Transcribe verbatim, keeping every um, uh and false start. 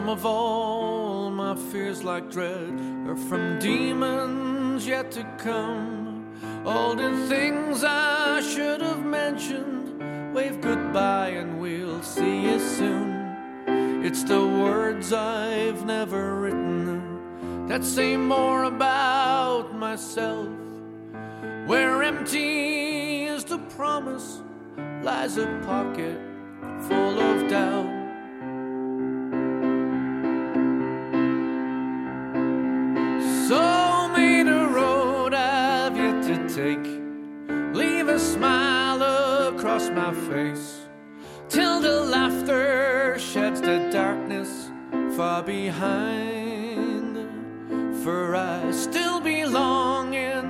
Some of all my fears like dread are from demons yet to come. All the things I should have mentioned, wave goodbye and we'll see you soon. It's the words I've never written that say more about myself. Where empty is the promise lies a pocket full of doubt. So many a road I've yet to take, leave a smile across my face, till the laughter sheds the darkness far behind. For I still belong in